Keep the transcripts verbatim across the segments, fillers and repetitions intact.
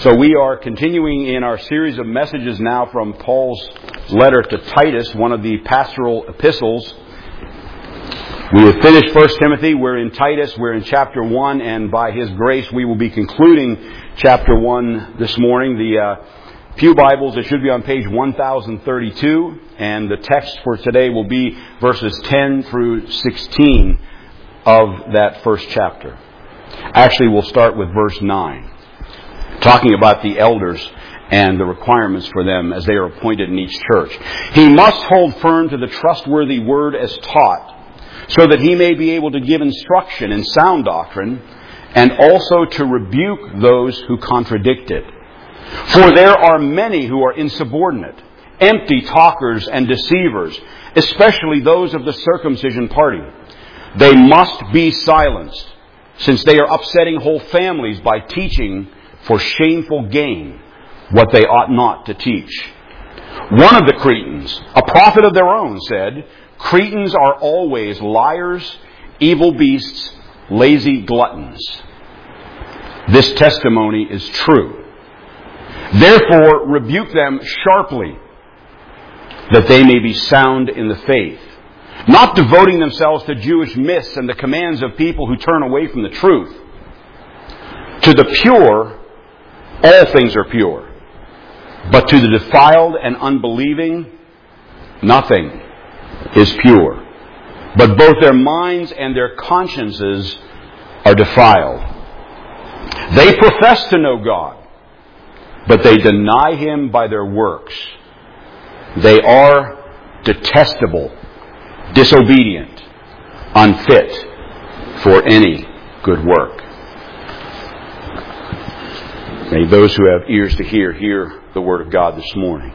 So we are continuing in our series of messages now from Paul's letter to Titus, one of the pastoral epistles. We have finished First Timothy. We're in Titus. We're in chapter one, and by His grace, we will be concluding chapter one this morning. The uh, Pew Bibles, it should be on page one thousand thirty-two, and the text for today will be verses ten through sixteen of that first chapter. Actually, we'll start with verse nine, talking about the elders and the requirements for them as they are appointed in each church. He must hold firm to the trustworthy word as taught, so that he may be able to give instruction in sound doctrine, and also to rebuke those who contradict it. For there are many who are insubordinate, empty talkers and deceivers, especially those of the circumcision party. They must be silenced, since they are upsetting whole families by teaching for shameful gain what they ought not to teach. One of the Cretans, a prophet of their own, said, "Cretans are always liars, evil beasts, lazy gluttons." This testimony is true. Therefore, rebuke them sharply, that they may be sound in the faith, not devoting themselves to Jewish myths and the commands of people who turn away from the truth. To the pure, all things are pure, but to the defiled and unbelieving, nothing is pure. But both their minds and their consciences are defiled. They profess to know God, but they deny Him by their works. They are detestable, disobedient, unfit for any good work. May those who have ears to hear, hear the Word of God this morning.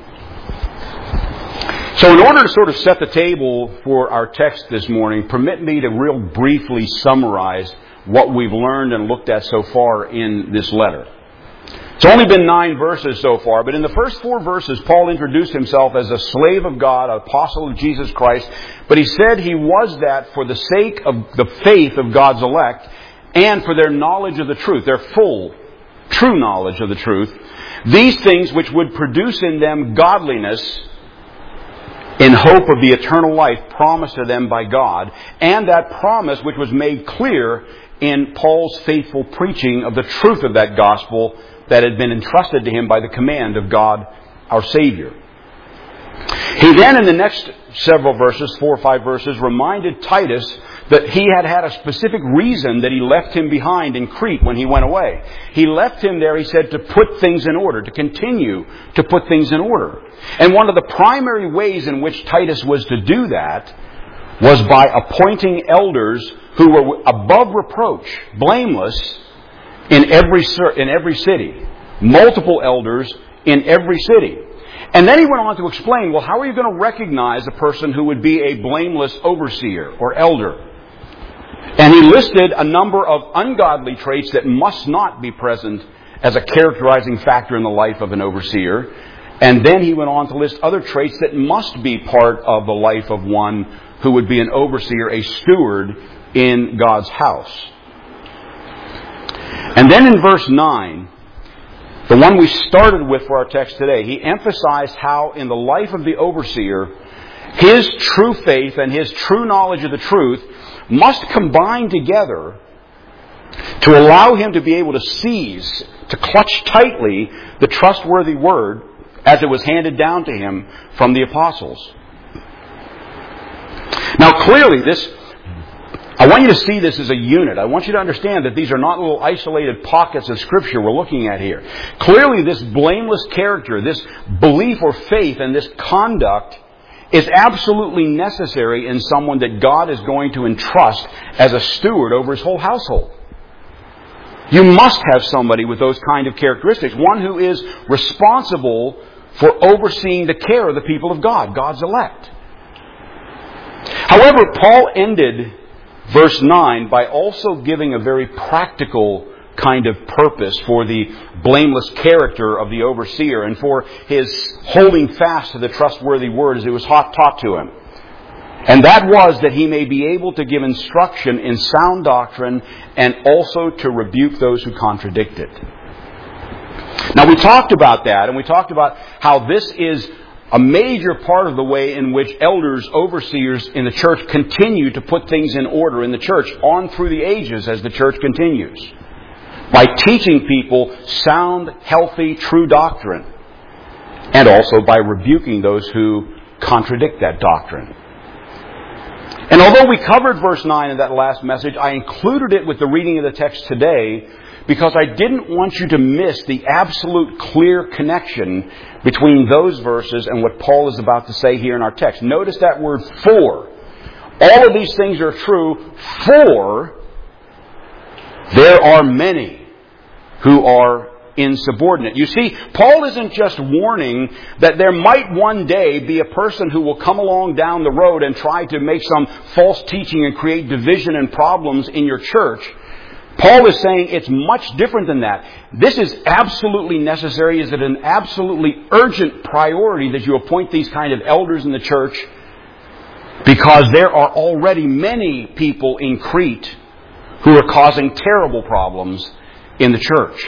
So in order to sort of set the table for our text this morning, permit me to real briefly summarize what we've learned and looked at so far in this letter. It's only been nine verses so far, but in the first four verses, Paul introduced himself as a slave of God, an apostle of Jesus Christ, but he said he was that for the sake of the faith of God's elect and for their knowledge of the truth, their full, true knowledge of the truth, these things which would produce in them godliness in hope of the eternal life promised to them by God, and that promise which was made clear in Paul's faithful preaching of the truth of that gospel that had been entrusted to him by the command of God, our Savior. He then, in the next several verses, four or five verses, reminded Titus that he had had a specific reason that he left him behind in Crete when he went away. He left him there, he said, to put things in order, to continue to put things in order. And one of the primary ways in which Titus was to do that was by appointing elders who were above reproach, blameless, in every in every city. Multiple elders in every city. And then he went on to explain, well, how are you going to recognize a person who would be a blameless overseer or elder? And he listed a number of ungodly traits that must not be present as a characterizing factor in the life of an overseer. And then he went on to list other traits that must be part of the life of one who would be an overseer, a steward in God's house. And then in verse nine, the one we started with for our text today, he emphasized how in the life of the overseer, his true faith and his true knowledge of the truth must combine together to allow him to be able to seize, to clutch tightly the trustworthy word as it was handed down to him from the apostles. Now clearly this, I want you to see this as a unit. I want you to understand that these are not little isolated pockets of Scripture we're looking at here. Clearly this blameless character, this belief or faith and this conduct is absolutely necessary in someone that God is going to entrust as a steward over his whole household. You must have somebody with those kind of characteristics. One who is responsible for overseeing the care of the people of God, God's elect. However, Paul ended verse nine by also giving a very practical kind of purpose for the blameless character of the overseer and for his holding fast to the trustworthy word as it was taught to him. And that was that he may be able to give instruction in sound doctrine and also to rebuke those who contradict it. Now we talked about that, and we talked about how this is a major part of the way in which elders, overseers in the church continue to put things in order in the church on through the ages as the church continues. By teaching people sound, healthy, true doctrine. And also by rebuking those who contradict that doctrine. And although we covered verse nine in that last message, I included it with the reading of the text today because I didn't want you to miss the absolute clear connection between those verses and what Paul is about to say here in our text. Notice that word for. All of these things are true, for there are many who are insubordinate. You see, Paul isn't just warning that there might one day be a person who will come along down the road and try to make some false teaching and create division and problems in your church. Paul is saying it's much different than that. This is absolutely necessary. Is it an absolutely urgent priority that you appoint these kind of elders in the church? Because there are already many people in Crete who are causing terrible problems in the church.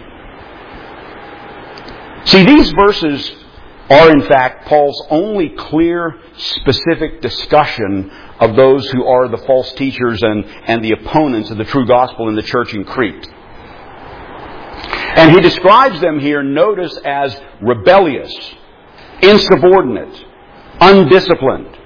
See, these verses are in fact Paul's only clear, specific discussion of those who are the false teachers and, and the opponents of the true gospel in the church in Crete. And he describes them here, notice, as rebellious, insubordinate, undisciplined.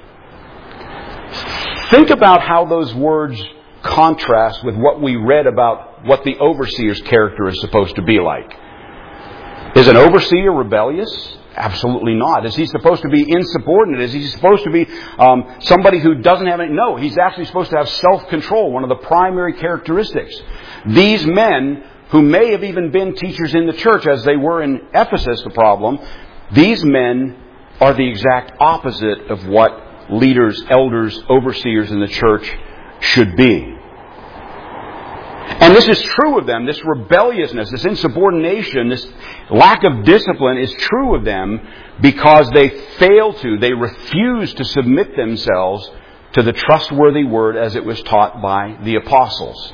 Think about how those words contrast with what we read about what the overseer's character is supposed to be like. Is an overseer rebellious? Absolutely not. Is he supposed to be insubordinate? Is he supposed to be um, somebody who doesn't have any... No, he's actually supposed to have self-control, one of the primary characteristics. These men, who may have even been teachers in the church, as they were in Ephesus, the problem, these men are the exact opposite of what leaders, elders, overseers in the church should be. And this is true of them. This rebelliousness, this insubordination, this lack of discipline is true of them because they fail to, they refuse to submit themselves to the trustworthy word as it was taught by the apostles.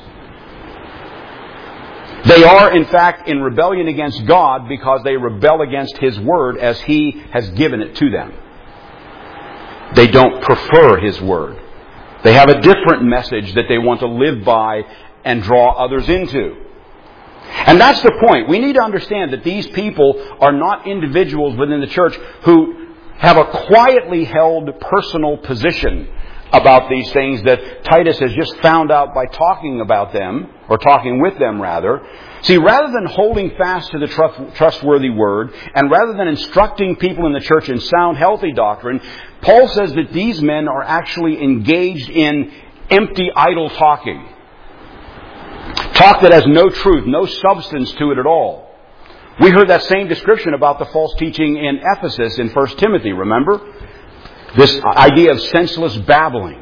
They are, in fact, in rebellion against God because they rebel against His word as He has given it to them. They don't prefer His word. They have a different message that they want to live by and draw others into. And that's the point. We need to understand that these people are not individuals within the church who have a quietly held personal position about these things that Titus has just found out by talking about them, or talking with them rather. See, rather than holding fast to the trustworthy word, and rather than instructing people in the church in sound, healthy doctrine, Paul says that these men are actually engaged in empty, idle talking. Talk that has no truth, no substance to it at all. We heard that same description about the false teaching in Ephesus in First Timothy, remember? This idea of senseless babbling.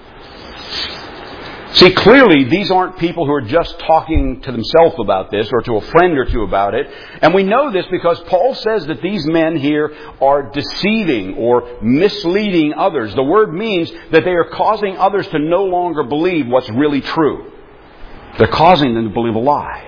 See, clearly these aren't people who are just talking to themselves about this or to a friend or two about it. And we know this because Paul says that these men here are deceiving or misleading others. The word means that they are causing others to no longer believe what's really true. They're causing them to believe a lie.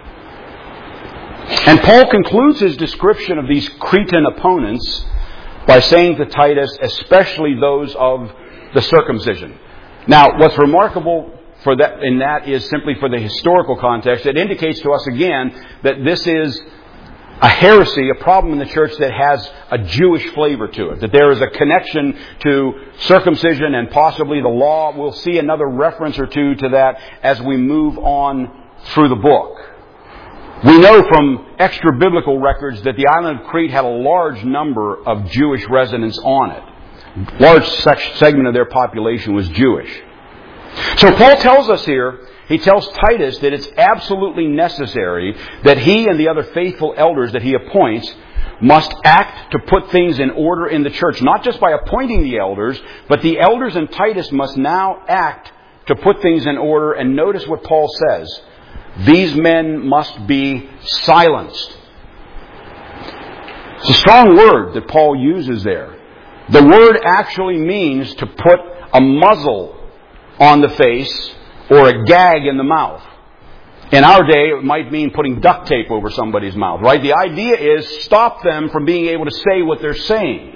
And Paul concludes his description of these Cretan opponents by saying to Titus, especially those of the circumcision. Now, what's remarkable for that in that is simply for the historical context. It indicates to us again that this is a heresy, a problem in the church that has a Jewish flavor to it. That there is a connection to circumcision and possibly the law. We'll see another reference or two to that as we move on through the book. We know from extra-biblical records that the island of Crete had a large number of Jewish residents on it. A large segment of their population was Jewish. So Paul tells us here, he tells Titus that it's absolutely necessary that he and the other faithful elders that he appoints must act to put things in order in the church. Not just by appointing the elders, but the elders and Titus must now act to put things in order. And notice what Paul says. These men must be silenced. It's a strong word that Paul uses there. The word actually means to put a muzzle on the face or a gag in the mouth. In our day, it might mean putting duct tape over somebody's mouth, right? The idea is stop them from being able to say what they're saying.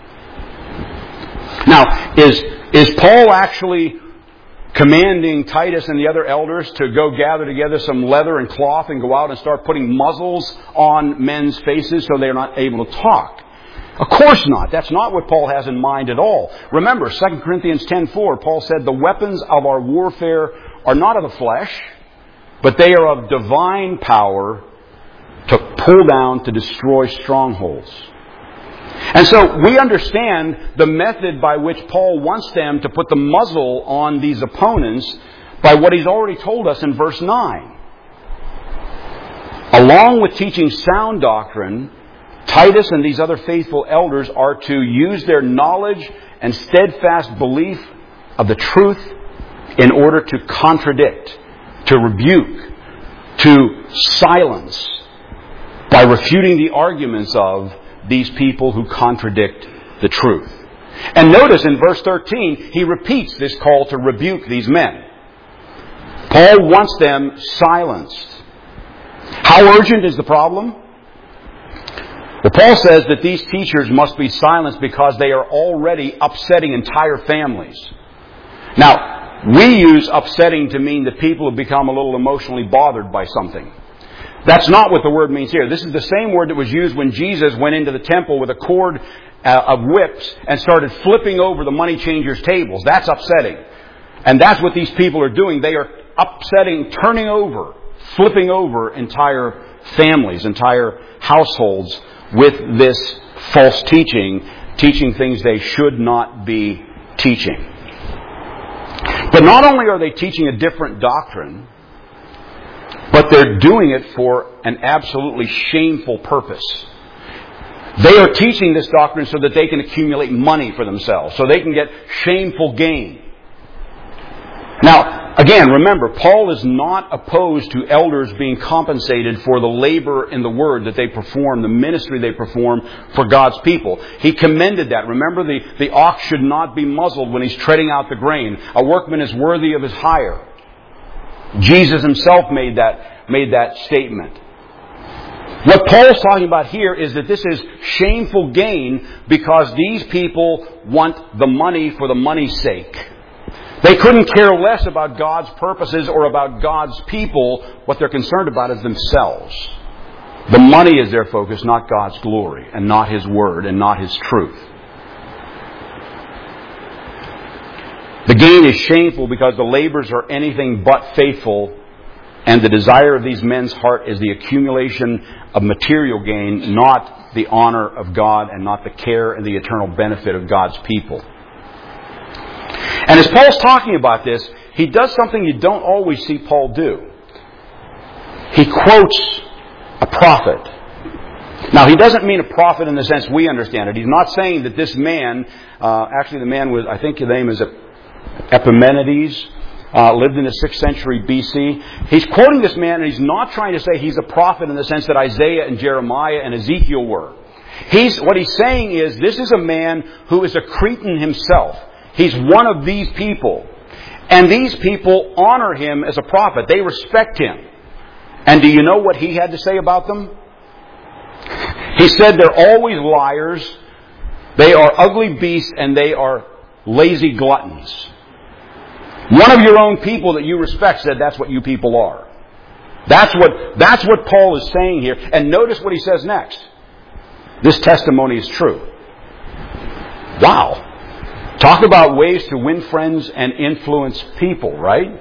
Now, is, is Paul actually commanding Titus and the other elders to go gather together some leather and cloth and go out and start putting muzzles on men's faces so they're not able to talk? Of course not. That's not what Paul has in mind at all. Remember, Second Corinthians ten four, Paul said, the weapons of our warfare are not of the flesh, but they are of divine power to pull down, to destroy strongholds. And so we understand the method by which Paul wants them to put the muzzle on these opponents by what he's already told us in verse nine. Along with teaching sound doctrine, Titus and these other faithful elders are to use their knowledge and steadfast belief of the truth in order to contradict, to rebuke, to silence, by refuting the arguments of these people who contradict the truth. And notice in verse thirteen, he repeats this call to rebuke these men. Paul wants them silenced. How urgent is the problem? Well, Paul says that these teachers must be silenced because they are already upsetting entire families. Now, we use upsetting to mean that people have become a little emotionally bothered by something. That's not what the word means here. This is the same word that was used when Jesus went into the temple with a cord uh, of whips and started flipping over the money changers' tables. That's upsetting. And that's what these people are doing. They are upsetting, turning over, flipping over entire families, entire households with this false teaching, teaching things they should not be teaching. But not only are they teaching a different doctrine, but they're doing it for an absolutely shameful purpose. They are teaching this doctrine so that they can accumulate money for themselves, so they can get shameful gain. Now, again, remember, Paul is not opposed to elders being compensated for the labor in the word that they perform, the ministry they perform for God's people. He commended that. Remember, the, the ox should not be muzzled when he's treading out the grain. A workman is worthy of his hire. Jesus himself made that, made that statement. What Paul's talking about here is that this is shameful gain because these people want the money for the money's sake. They couldn't care less about God's purposes or about God's people. What they're concerned about is themselves. The money is their focus, not God's glory, and not His Word, and not His truth. The gain is shameful because the labors are anything but faithful, and the desire of these men's heart is the accumulation of material gain, not the honor of God, and not the care and the eternal benefit of God's people. And as Paul's talking about this, he does something you don't always see Paul do. He quotes a prophet. Now, he doesn't mean a prophet in the sense we understand it. He's not saying that this man, uh, actually the man was, I think his name is Epimenides, uh, lived in the sixth century B C. He's quoting this man, and he's not trying to say he's a prophet in the sense that Isaiah and Jeremiah and Ezekiel were. He's, what he's saying is, this is a man who is a Cretan himself. He's one of these people. And these people honor him as a prophet. They respect him. And do you know what he had to say about them? He said they're always liars, they are ugly beasts, and they are lazy gluttons. One of your own people that you respect said that's what you people are. That's what, that's what Paul is saying here. And notice what he says next. This testimony is true. Wow. Talk about ways to win friends and influence people, right?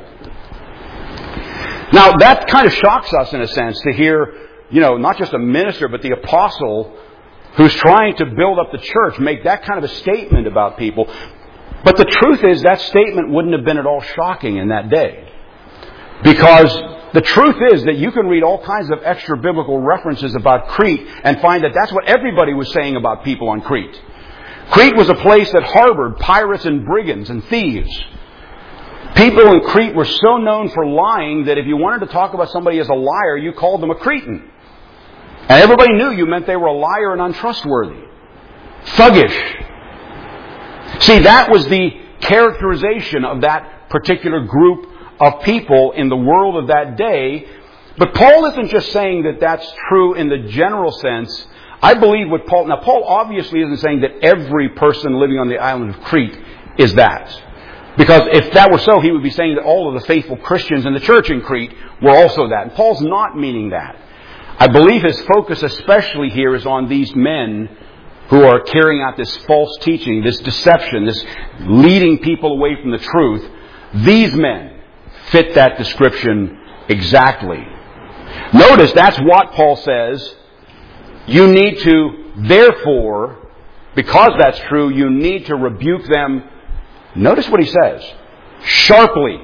Now, that kind of shocks us in a sense to hear, you know, not just a minister, but the apostle who's trying to build up the church make that kind of a statement about people. But the truth is that statement wouldn't have been at all shocking in that day. Because the truth is that you can read all kinds of extra biblical references about Crete and find that that's what everybody was saying about people on Crete. Crete was a place that harbored pirates and brigands and thieves. People in Crete were so known for lying that if you wanted to talk about somebody as a liar, you called them a Cretan. And everybody knew you meant they were a liar and untrustworthy. Thuggish. See, that was the characterization of that particular group of people in the world of that day. But Paul isn't just saying that that's true in the general sense. I believe what Paul... Now, Paul obviously isn't saying that every person living on the island of Crete is that. Because if that were so, he would be saying that all of the faithful Christians in the church in Crete were also that. And Paul's not meaning that. I believe his focus especially here is on these men who are carrying out this false teaching, this deception, this leading people away from the truth. These men fit that description exactly. Notice that's what Paul says. You need to, therefore, because that's true, you need to rebuke them. Notice what he says. Sharply.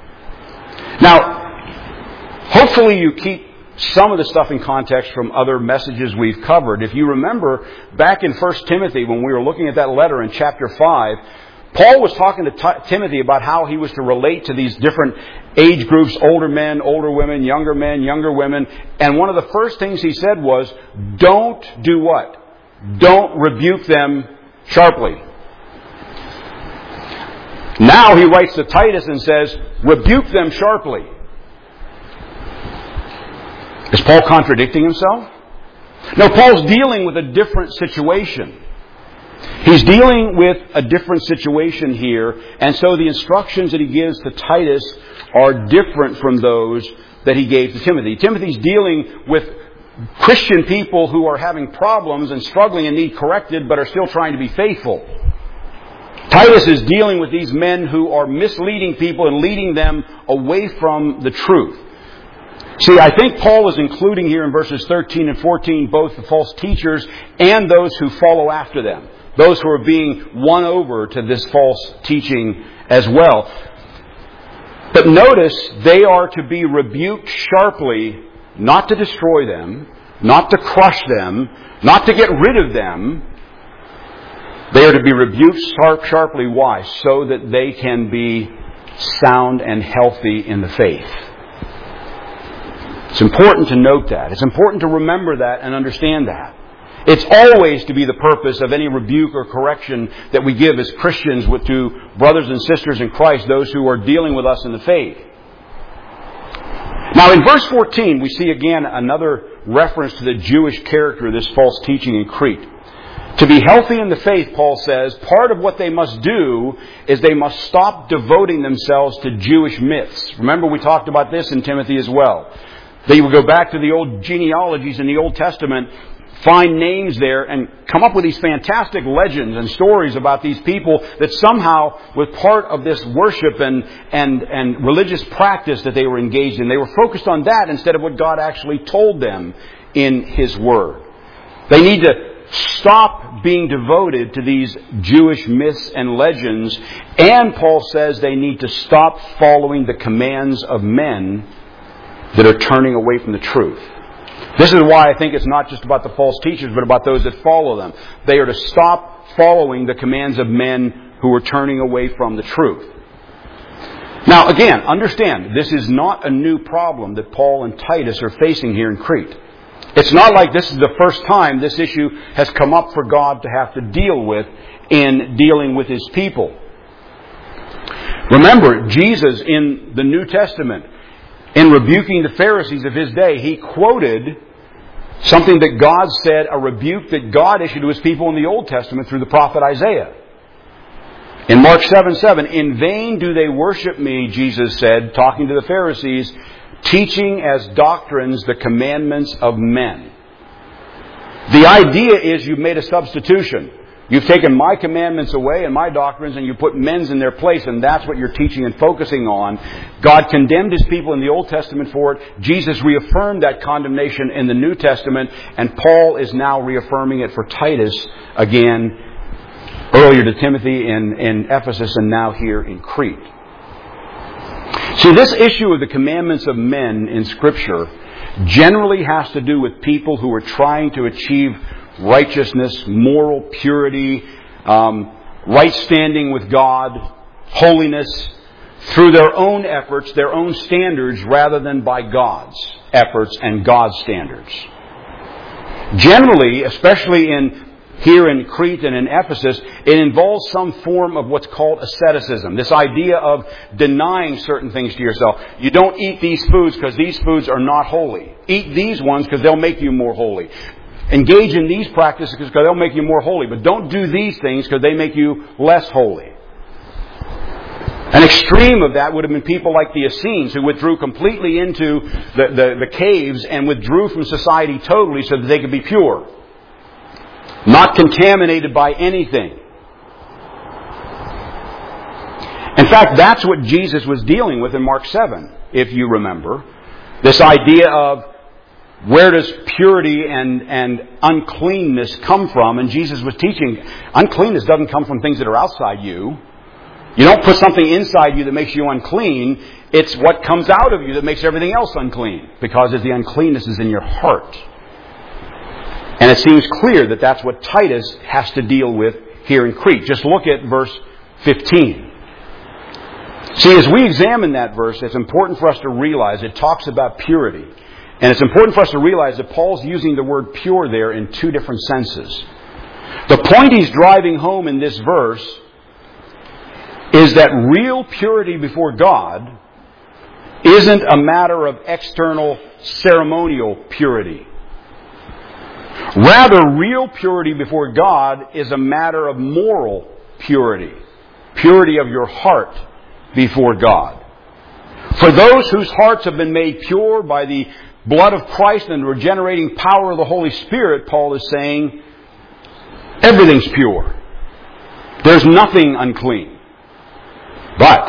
Now, hopefully you keep some of the stuff in context from other messages we've covered. If you remember, back in First Timothy, when we were looking at that letter in chapter five, Paul was talking to T- Timothy about how he was to relate to these different age groups, older men, older women, younger men, younger women. And one of the first things he said was, don't do what? Don't rebuke them sharply. Now he writes to Titus and says, rebuke them sharply. Is Paul contradicting himself? No, Paul's dealing with a different situation. He's dealing with a different situation here, and so the instructions that he gives to Titus are different from those that he gave to Timothy. Timothy's dealing with Christian people who are having problems and struggling and need corrected, but are still trying to be faithful. Titus is dealing with these men who are misleading people and leading them away from the truth. See, I think Paul is including here in verses thirteen and fourteen both the false teachers and those who follow after them. Those who are being won over to this false teaching as well. But notice, they are to be rebuked sharply, not to destroy them, not to crush them, not to get rid of them. They are to be rebuked sharp, sharply. Why? So that they can be sound and healthy in the faith. It's important to note that. It's important to remember that and understand that. It's always to be the purpose of any rebuke or correction that we give as Christians with to brothers and sisters in Christ, those who are dealing with us in the faith. Now in verse fourteen, we see again another reference to the Jewish character of this false teaching in Crete. To be healthy in the faith, Paul says, part of what they must do is they must stop devoting themselves to Jewish myths. Remember, we talked about this in Timothy as well. They would go back to the old genealogies in the Old Testament, find names there, and come up with these fantastic legends and stories about these people that somehow were part of this worship and, and, and religious practice that they were engaged in. They were focused on that instead of what God actually told them in His Word. They need to stop being devoted to these Jewish myths and legends, and Paul says they need to stop following the commands of men that are turning away from the truth. This is why I think it's not just about the false teachers, but about those that follow them. They are to stop following the commands of men who are turning away from the truth. Now, again, understand, this is not a new problem that Paul and Titus are facing here in Crete. It's not like this is the first time this issue has come up for God to have to deal with in dealing with His people. Remember, Jesus in the New Testament, in rebuking the Pharisees of His day, He quoted something that God said, a rebuke that God issued to His people in the Old Testament through the prophet Isaiah. In Mark seven seven, in vain do they worship me, Jesus said, talking to the Pharisees, teaching as doctrines the commandments of men. The idea is you've made a substitution. You've taken my commandments away and my doctrines and you put men's in their place, and that's what you're teaching and focusing on. God condemned His people in the Old Testament for it. Jesus reaffirmed that condemnation in the New Testament, and Paul is now reaffirming it for Titus again, earlier to Timothy in, in Ephesus and now here in Crete. See, this issue of the commandments of men in Scripture generally has to do with people who are trying to achieve righteousness, moral purity, um, right standing with God, holiness, through their own efforts, their own standards, rather than by God's efforts and God's standards. Generally, especially in here in Crete and in Ephesus, it involves some form of what's called asceticism. This idea of denying certain things to yourself. You don't eat these foods because these foods are not holy. Eat these ones because they'll make you more holy. Engage in these practices because they'll make you more holy. But don't do these things because they make you less holy. An extreme of that would have been people like the Essenes, who withdrew completely into the, the, the caves and withdrew from society totally so that they could be pure. Not contaminated by anything. In fact, that's what Jesus was dealing with in Mark seven, if you remember. This idea of where does purity and, and uncleanness come from? And Jesus was teaching, uncleanness doesn't come from things that are outside you. You don't put something inside you that makes you unclean. It's what comes out of you that makes everything else unclean. Because the uncleanness is in your heart. And it seems clear that that's what Titus has to deal with here in Crete. Just look at verse fifteen. See, as we examine that verse, it's important for us to realize it talks about purity. And it's important for us to realize that Paul's using the word pure there in two different senses. The point he's driving home in this verse is that real purity before God isn't a matter of external ceremonial purity. Rather, real purity before God is a matter of moral purity. Purity of your heart before God. For those whose hearts have been made pure by the blood of Christ and the regenerating power of the Holy Spirit, Paul is saying, everything's pure. There's nothing unclean. But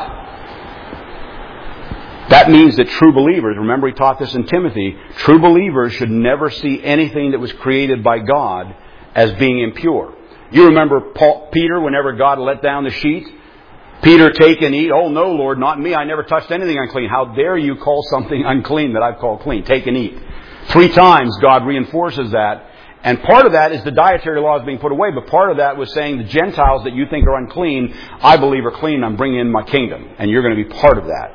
that means that true believers, remember he taught this in Timothy, true believers should never see anything that was created by God as being impure. You remember Paul, Peter, whenever God let down the sheet? Peter, take and eat. Oh no, Lord, not me. I never touched anything unclean. How dare you call something unclean that I've called clean? Take and eat. Three times God reinforces that. And part of that is the dietary laws being put away, but part of that was saying the Gentiles that you think are unclean, I believe are clean, I'm bringing in my kingdom. And you're going to be part of that.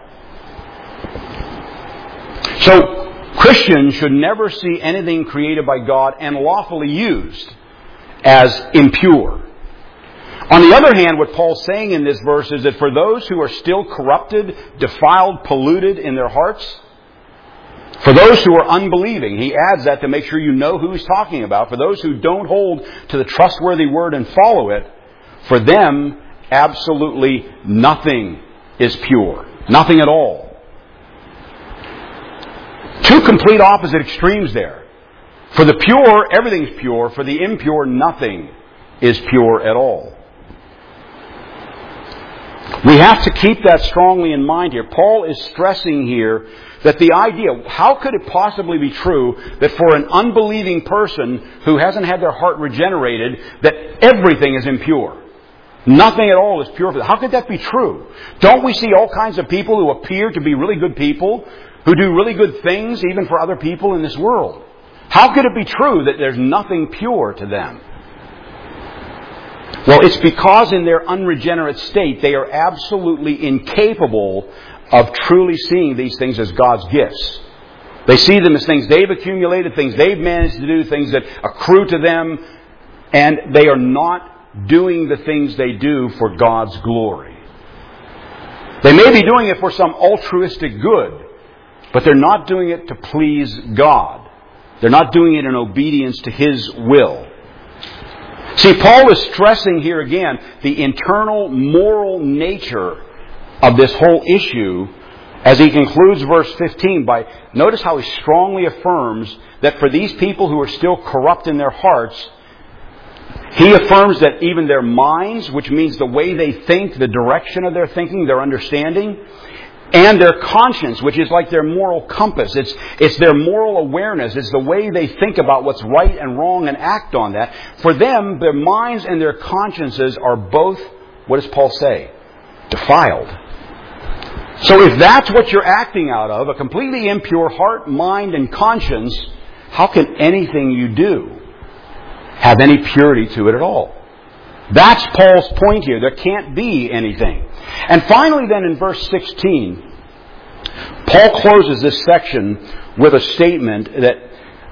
So, Christians should never see anything created by God and lawfully used as impure. On the other hand, what Paul's saying in this verse is that for those who are still corrupted, defiled, polluted in their hearts, for those who are unbelieving, he adds that to make sure you know who he's talking about. For those who don't hold to the trustworthy word and follow it, for them, absolutely nothing is pure. Nothing at all. Two complete opposite extremes there. For the pure, everything's pure. For the impure, nothing is pure at all. We have to keep that strongly in mind here. Paul is stressing here that the idea, how could it possibly be true that for an unbelieving person who hasn't had their heart regenerated, that everything is impure? Nothing at all is pure for them. How could that be true? Don't we see all kinds of people who appear to be really good people, who do really good things even for other people in this world? How could it be true that there's nothing pure to them? Well, it's because in their unregenerate state, they are absolutely incapable of truly seeing these things as God's gifts. They see them as things they've accumulated, things they've managed to do, things that accrue to them, and they are not doing the things they do for God's glory. They may be doing it for some altruistic good, but they're not doing it to please God. They're not doing it in obedience to His will. See, Paul is stressing here again the internal moral nature of this whole issue as he concludes verse fifteen by, notice how he strongly affirms that for these people who are still corrupt in their hearts, he affirms that even their minds, which means the way they think, the direction of their thinking, their understanding, and their conscience, which is like their moral compass. It's, it's their moral awareness. It's the way they think about what's right and wrong and act on that. For them, their minds and their consciences are both, what does Paul say? Defiled. So if that's what you're acting out of, a completely impure heart, mind, and conscience, how can anything you do have any purity to it at all? That's Paul's point here. There can't be anything. And finally then in verse sixteen, Paul closes this section with a statement that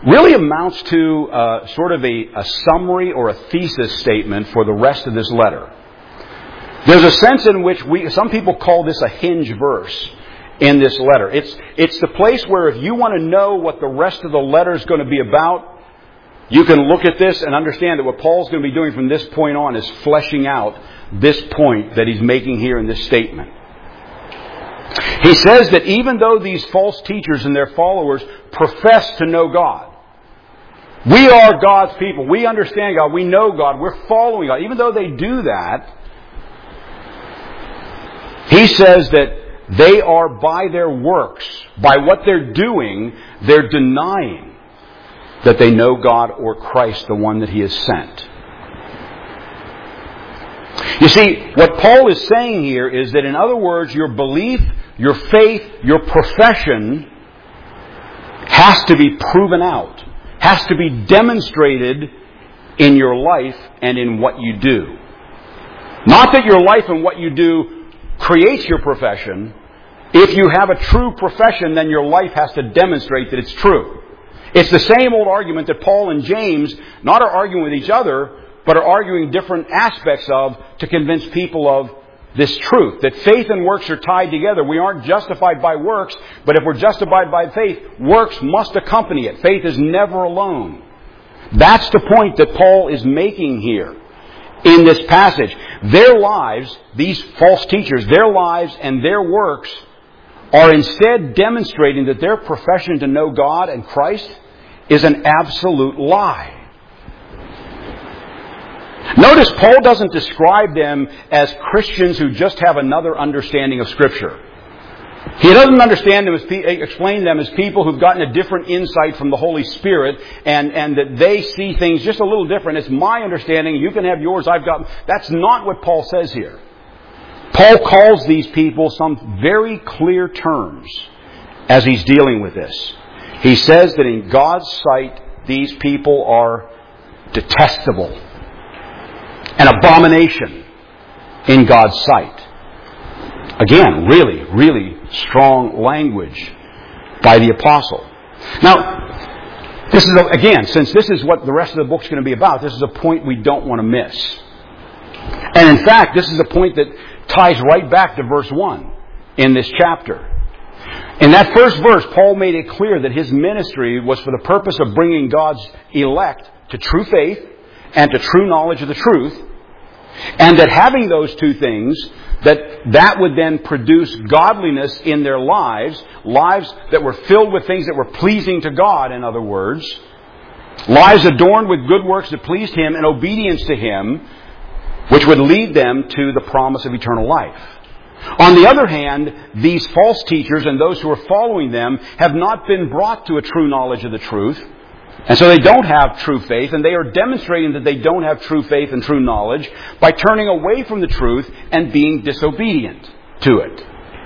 really amounts to uh, sort of a, a summary or a thesis statement for the rest of this letter. There's a sense in which we, some people call this a hinge verse in this letter. It's, it's the place where if you want to know what the rest of the letter is going to be about, you can look at this and understand that what Paul's going to be doing from this point on is fleshing out this point that he's making here in this statement. He says that even though these false teachers and their followers profess to know God, we are God's people, we understand God, we know God, we're following God, even though they do that, he says that they are by their works, by what they're doing, they're denying that they know God or Christ, the one that He has sent. You see, what Paul is saying here is that, in other words, your belief, your faith, your profession has to be proven out, has to be demonstrated in your life and in what you do. Not that your life and what you do creates your profession. If you have a true profession, then your life has to demonstrate that it's true. It's the same old argument that Paul and James not are arguing with each other, but are arguing different aspects of to convince people of this truth, that faith and works are tied together. We aren't justified by works, but if we're justified by faith, works must accompany it. Faith is never alone. That's the point that Paul is making here in this passage. Their lives, these false teachers, their lives and their works are instead demonstrating that their profession to know God and Christ is an absolute lie. Notice Paul doesn't describe them as Christians who just have another understanding of Scripture. He doesn't understand them as explain them as people who've gotten a different insight from the Holy Spirit and, and that they see things just a little different. It's my understanding. You can have yours. I've got... That's not what Paul says here. Paul calls these people some very clear terms as he's dealing with this. He says that in God's sight, these people are detestable, an abomination in God's sight. Again, really, really strong language by the apostle. Now, this is, a, again, since this is what the rest of the book's going to be about, this is a point we don't want to miss. And in fact, this is a point that ties right back to verse one in this chapter. In that first verse, Paul made it clear that his ministry was for the purpose of bringing God's elect to true faith and to true knowledge of the truth, and that having those two things, that that would then produce godliness in their lives, lives that were filled with things that were pleasing to God, in other words, lives adorned with good works that pleased Him and obedience to Him, which would lead them to the promise of eternal life. On the other hand, these false teachers and those who are following them have not been brought to a true knowledge of the truth, and so they don't have true faith, and they are demonstrating that they don't have true faith and true knowledge by turning away from the truth and being disobedient to it.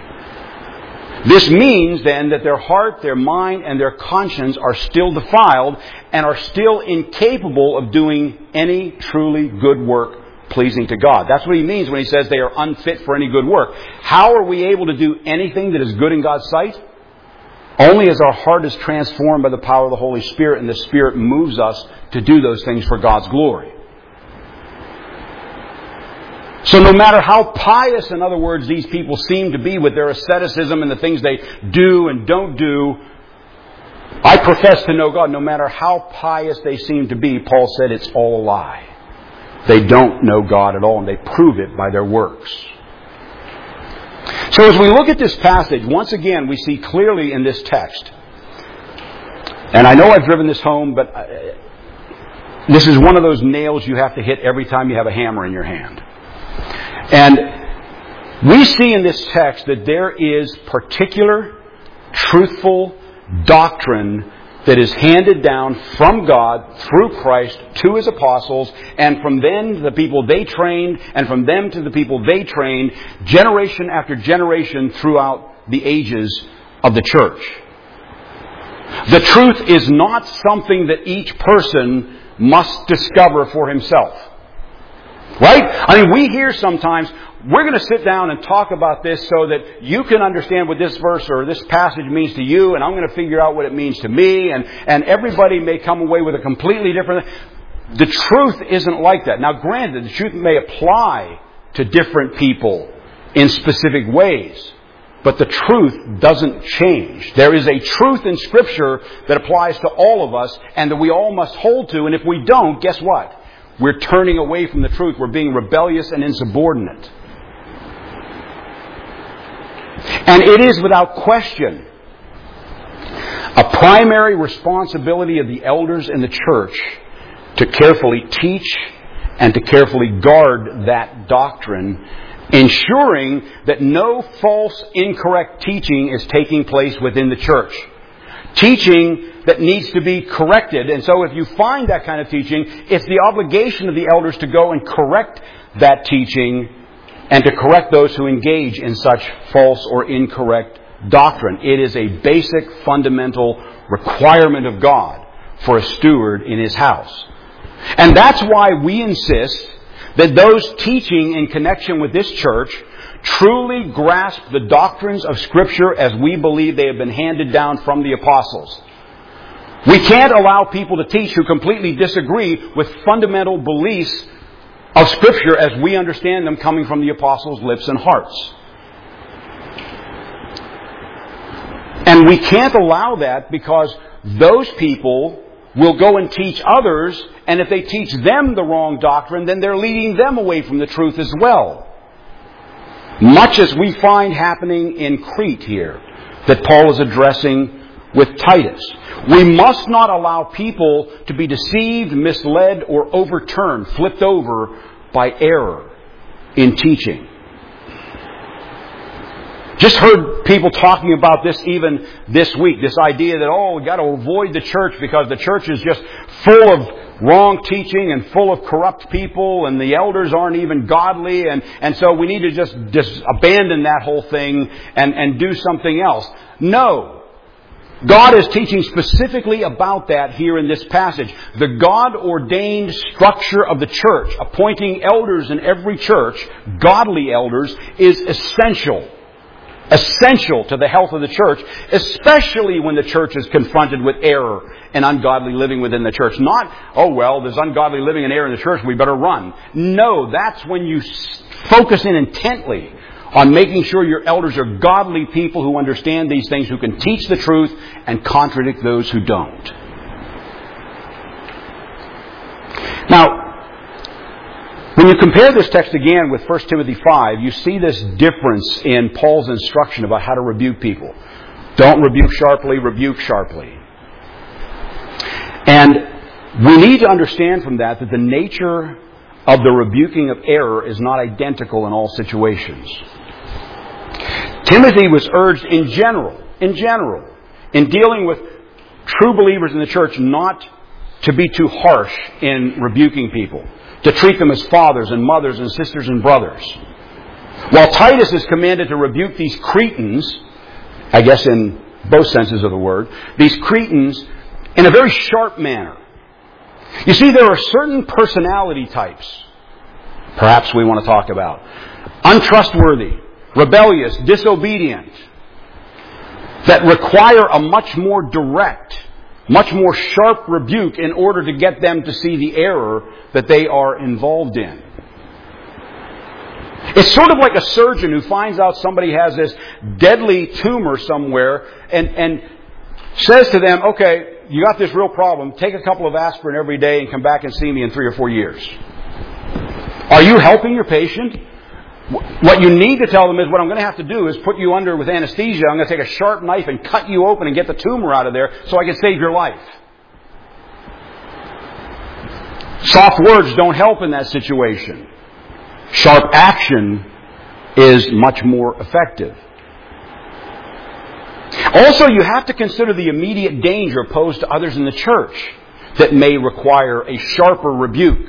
This means then that their heart, their mind, and their conscience are still defiled and are still incapable of doing any truly good work pleasing to God. That's what he means when he says they are unfit for any good work. How are we able to do anything that is good in God's sight? Only as our heart is transformed by the power of the Holy Spirit and the Spirit moves us to do those things for God's glory. So no matter how pious, in other words, these people seem to be with their asceticism and the things they do and don't do, I profess to know God. No matter how pious they seem to be, Paul said it's all a lie. They don't know God at all, and they prove it by their works. So as we look at this passage, once again, we see clearly in this text, and I know I've driven this home, but this is one of those nails you have to hit every time you have a hammer in your hand. And we see in this text that there is particular, truthful doctrine that is handed down from God through Christ to His apostles, and from them to the people they trained, and from them to the people they trained, generation after generation throughout the ages of the church. The truth is not something that each person must discover for himself. Right? I mean, we hear sometimes, we're going to sit down and talk about this so that you can understand what this verse or this passage means to you, and I'm going to figure out what it means to me, and, and everybody may come away with a completely different... The truth isn't like that. Now, granted, the truth may apply to different people in specific ways, but the truth doesn't change. There is a truth in Scripture that applies to all of us and that we all must hold to, and if we don't, guess what? We're turning away from the truth. We're being rebellious and insubordinate. And it is without question a primary responsibility of the elders in the church to carefully teach and to carefully guard that doctrine, ensuring that no false, incorrect teaching is taking place within the church. Teaching that needs to be corrected. And so if you find that kind of teaching, it's the obligation of the elders to go and correct that teaching and to correct those who engage in such false or incorrect doctrine. It is a basic, fundamental requirement of God for a steward in his house. And that's why we insist that those teaching in connection with this church truly grasp the doctrines of Scripture as we believe they have been handed down from the apostles. We can't allow people to teach who completely disagree with fundamental beliefs of Scripture as we understand them coming from the apostles' lips and hearts. And we can't allow that because those people will go and teach others, and if they teach them the wrong doctrine, then they're leading them away from the truth as well. Much as we find happening in Crete here, that Paul is addressing with Titus. We must not allow people to be deceived, misled, or overturned, flipped over by error in teaching. Just heard people talking about this even this week. This idea that, oh, we've got to avoid the church because the church is just full of wrong teaching and full of corrupt people and the elders aren't even godly. And, and so we need to just, just abandon that whole thing and, and do something else. No. God is teaching specifically about that here in this passage. The God-ordained structure of the church, appointing elders in every church, godly elders, is essential. Essential to the health of the church, especially when the church is confronted with error and ungodly living within the church. Not, oh well, there's ungodly living and error in the church, we better run. No, that's when you focus in intently on making sure your elders are godly people who understand these things, who can teach the truth and contradict those who don't. Now, when you compare this text again with First Timothy five, you see this difference in Paul's instruction about how to rebuke people. Don't rebuke sharply, rebuke sharply. And we need to understand from that that the nature of the rebuking of error is not identical in all situations. Timothy was urged in general, in general, in dealing with true believers in the church not to be too harsh in rebuking people, to treat them as fathers and mothers and sisters and brothers. While Titus is commanded to rebuke these Cretans, I guess in both senses of the word, these Cretans in a very sharp manner. You see, there are certain personality types, perhaps we want to talk about. Untrustworthy, rebellious, disobedient, that require a much more direct, much more sharp rebuke in order to get them to see the error that they are involved in. It's sort of like a surgeon who finds out somebody has this deadly tumor somewhere and, and says to them, okay, you got this real problem. Take a couple of aspirin every day and come back and see me in three or four years. Are you helping your patient? What you need to tell them is what I'm going to have to do is put you under with anesthesia. I'm going to take a sharp knife and cut you open and get the tumor out of there so I can save your life. Soft words don't help in that situation. Sharp action is much more effective. Also, you have to consider the immediate danger posed to others in the church that may require a sharper rebuke.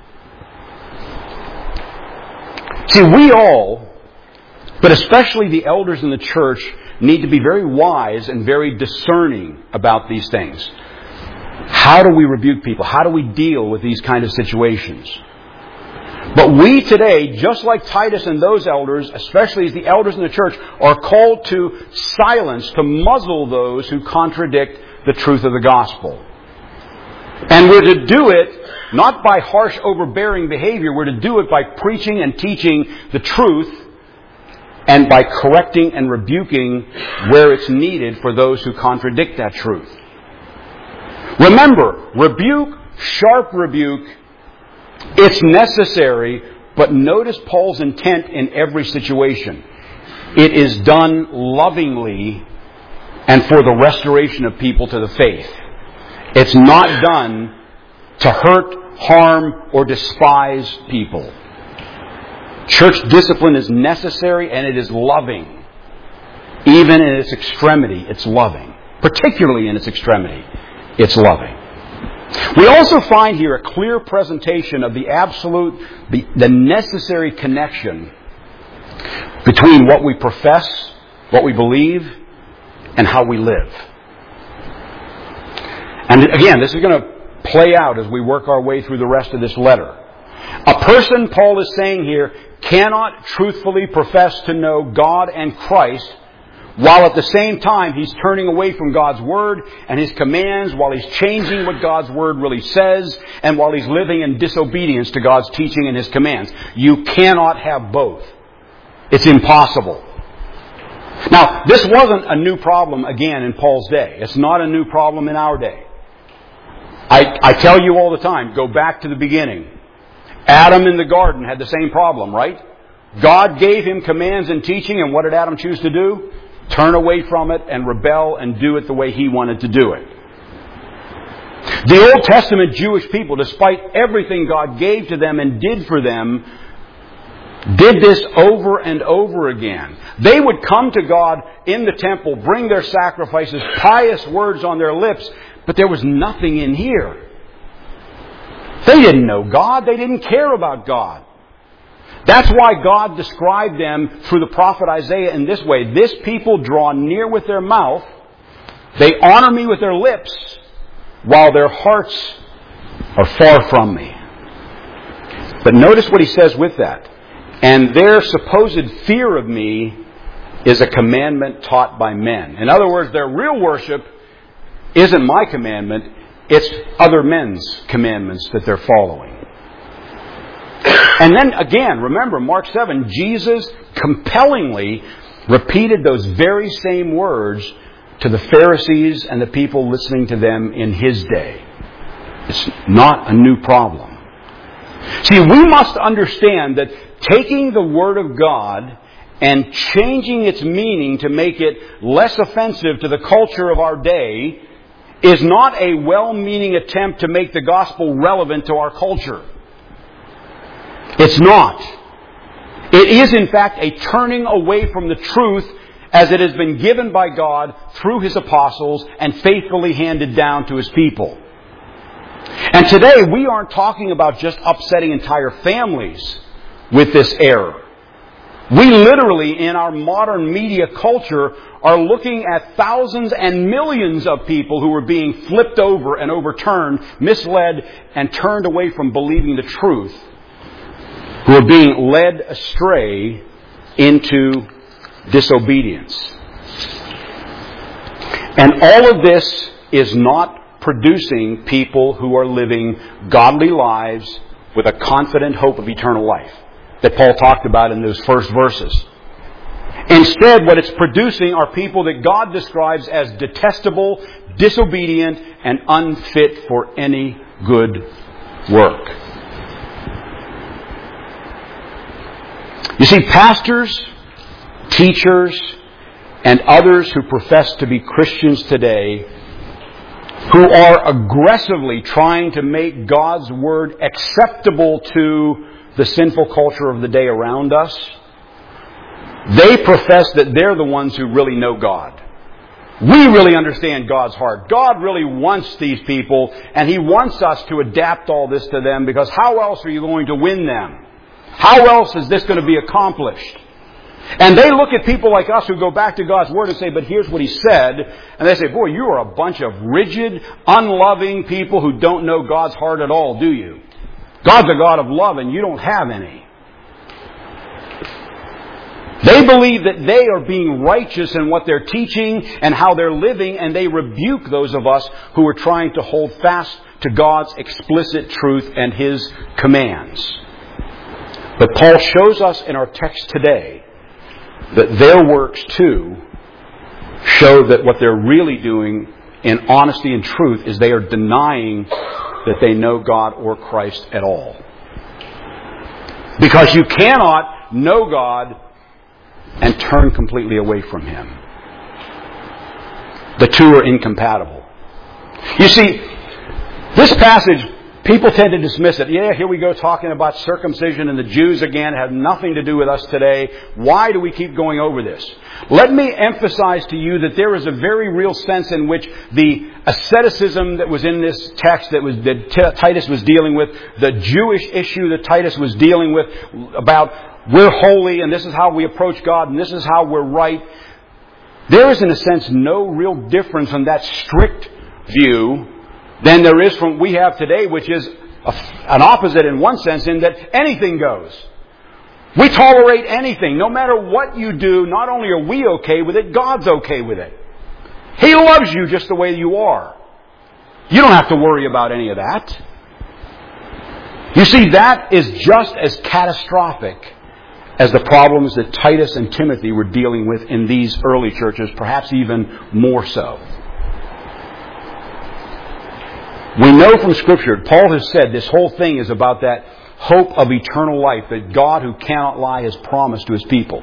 See, we all, but especially the elders in the church, need to be very wise and very discerning about these things. How do we rebuke people? How do we deal with these kind of situations? But we today, just like Titus and those elders, especially as the elders in the church, are called to silence, to muzzle those who contradict the truth of the gospel. And we're to do it not by harsh, overbearing behavior. We're to do it by preaching and teaching the truth and by correcting and rebuking where it's needed for those who contradict that truth. Remember, rebuke, sharp rebuke, it's necessary, but notice Paul's intent in every situation. It is done lovingly and for the restoration of people to the faith. It's not done to hurt, harm, or despise people. Church discipline is necessary and it is loving. Even in its extremity, it's loving. Particularly in its extremity, it's loving. We also find here a clear presentation of the absolute, the, the necessary connection between what we profess, what we believe, and how we live. And again, this is going to play out as we work our way through the rest of this letter. A person, Paul is saying here, cannot truthfully profess to know God and Christ while at the same time he's turning away from God's Word and His commands, while he's changing what God's Word really says, and while he's living in disobedience to God's teaching and His commands. You cannot have both. It's impossible. Now, this wasn't a new problem, again, in Paul's day. It's not a new problem in our day. I, I tell you all the time, go back to the beginning. Adam in the garden had the same problem, right? God gave him commands and teaching, and what did Adam choose to do? Turn away from it and rebel and do it the way he wanted to do it. The Old Testament Jewish people, despite everything God gave to them and did for them, did this over and over again. They would come to God in the temple, bring their sacrifices, pious words on their lips, but there was nothing in here. They didn't know God. They didn't care about God. That's why God described them through the prophet Isaiah in this way. This people draw near with their mouth. They honor me with their lips, while their hearts are far from me. But notice what he says with that. And their supposed fear of me is a commandment taught by men. In other words, their real worship isn't my commandment. It's other men's commandments that they're following. And then again, remember, Mark seven, Jesus compellingly repeated those very same words to the Pharisees and the people listening to them in His day. It's not a new problem. See, we must understand that taking the Word of God and changing its meaning to make it less offensive to the culture of our day is not a well-meaning attempt to make the gospel relevant to our culture. It's not. It is, in fact, a turning away from the truth as it has been given by God through His apostles and faithfully handed down to His people. And today, we aren't talking about just upsetting entire families with this error. We literally, in our modern media culture, are looking at thousands and millions of people who are being flipped over and overturned, misled, and turned away from believing the truth, who are being led astray into disobedience. And all of this is not producing people who are living godly lives with a confident hope of eternal life that Paul talked about in those first verses. Instead, what it's producing are people that God describes as detestable, disobedient, and unfit for any good work. You see, pastors, teachers, and others who profess to be Christians today, who are aggressively trying to make God's Word acceptable to the sinful culture of the day around us, they profess that they're the ones who really know God. We really understand God's heart. God really wants these people, and He wants us to adapt all this to them, because how else are you going to win them? How else is this going to be accomplished? And they look at people like us who go back to God's Word and say, but here's what He said. And they say, boy, you are a bunch of rigid, unloving people who don't know God's heart at all, do you? God's a God of love and you don't have any. They believe that they are being righteous in what they're teaching and how they're living, and they rebuke those of us who are trying to hold fast to God's explicit truth and His commands. But Paul shows us in our text today that their works too show that what they're really doing in honesty and truth is they are denying that they know God or Christ at all. Because you cannot know God and turn completely away from Him. The two are incompatible. You see, this passage, people tend to dismiss it. Yeah, here we go talking about circumcision and the Jews again. It has nothing to do with us today. Why do we keep going over this? Let me emphasize to you that there is a very real sense in which the asceticism that was in this text that was that Titus was dealing with, the Jewish issue that Titus was dealing with about we're holy and this is how we approach God and this is how we're right. There is in a sense no real difference in that strict view than there is from we have today, which is a, an opposite in one sense in that anything goes. We tolerate anything. No matter what you do, not only are we okay with it, God's okay with it. He loves you just the way you are. You don't have to worry about any of that. You see, that is just as catastrophic as the problems that Titus and Timothy were dealing with in these early churches, perhaps even more so. We know from Scripture, Paul has said this whole thing is about that hope of eternal life that God who cannot lie has promised to His people.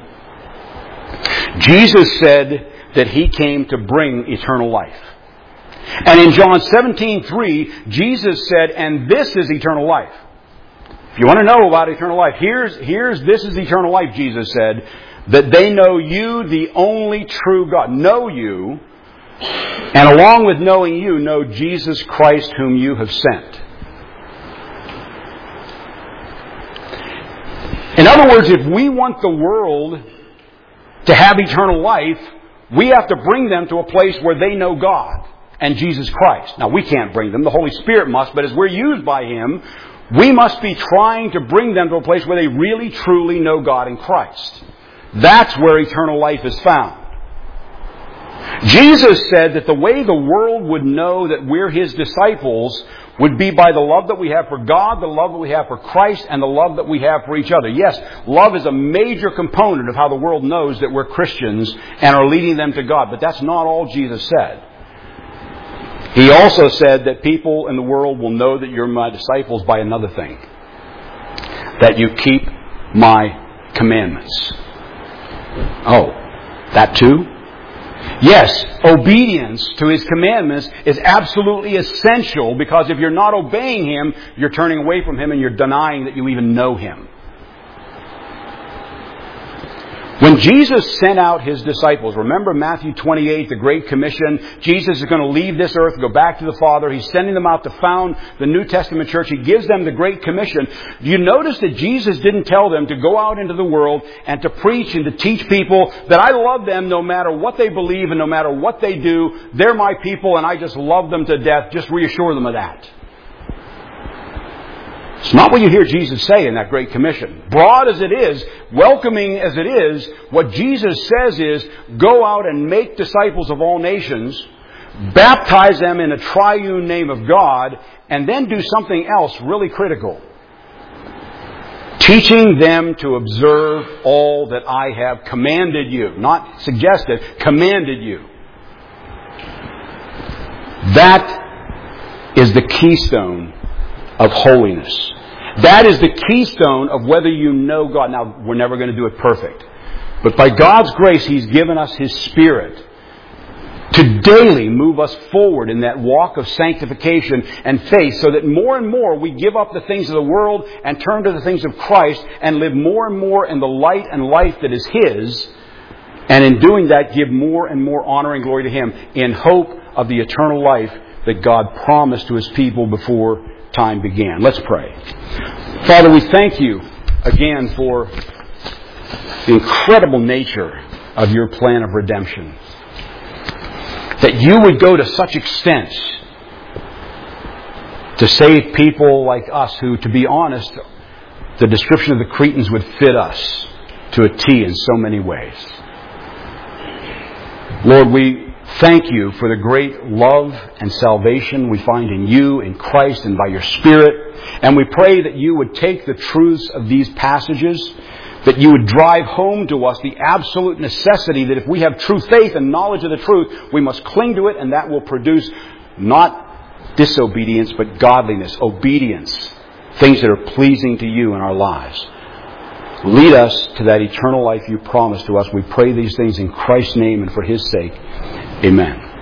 Jesus said that He came to bring eternal life. And in John seventeen three, Jesus said, and this is eternal life. If you want to know about eternal life, here's, here's, this is eternal life, Jesus said, that they know you, the only true God. Know you, and along with knowing you, know Jesus Christ whom you have sent. In other words, if we want the world to have eternal life, we have to bring them to a place where they know God and Jesus Christ. Now, we can't bring them. The Holy Spirit must, but as we're used by Him, we must be trying to bring them to a place where they really, truly know God in Christ. That's where eternal life is found. Jesus said that the way the world would know that we're His disciples would be by the love that we have for God, the love that we have for Christ, and the love that we have for each other. Yes, love is a major component of how the world knows that we're Christians and are leading them to God. But that's not all Jesus said. He also said that people in the world will know that you're my disciples by another thing. That you keep my commandments. Oh, that too? Yes, obedience to His commandments is absolutely essential, because if you're not obeying Him, you're turning away from Him and you're denying that you even know Him. When Jesus sent out His disciples, remember Matthew twenty-eight, the Great Commission, Jesus is going to leave this earth, go back to the Father. He's sending them out to found the New Testament church. He gives them the Great Commission. Do you notice that Jesus didn't tell them to go out into the world and to preach and to teach people that I love them no matter what they believe and no matter what they do. They're my people and I just love them to death. Just reassure them of that. It's not what you hear Jesus say in that Great Commission. Broad as it is, welcoming as it is, what Jesus says is, go out and make disciples of all nations, baptize them in a triune name of God, and then do something else really critical. Teaching them to observe all that I have commanded you. Not suggested, commanded you. That is the keystone of holiness. That is the keystone of whether you know God. Now, we're never going to do it perfect. But by God's grace, He's given us His Spirit to daily move us forward in that walk of sanctification and faith, so that more and more we give up the things of the world and turn to the things of Christ and live more and more in the light and life that is His. And in doing that, give more and more honor and glory to Him in hope of the eternal life that God promised to His people before time began. Let's pray. Father, we thank You again for the incredible nature of Your plan of redemption. That You would go to such extents to save people like us who, to be honest, the description of the Cretans would fit us to a T in so many ways. Lord, we thank You for the great love and salvation we find in You, in Christ, and by Your Spirit. And we pray that You would take the truths of these passages, that You would drive home to us the absolute necessity that if we have true faith and knowledge of the truth, we must cling to it, and that will produce not disobedience, but godliness, obedience, things that are pleasing to You in our lives. Lead us to that eternal life You promised to us. We pray these things in Christ's name and for His sake. Amen.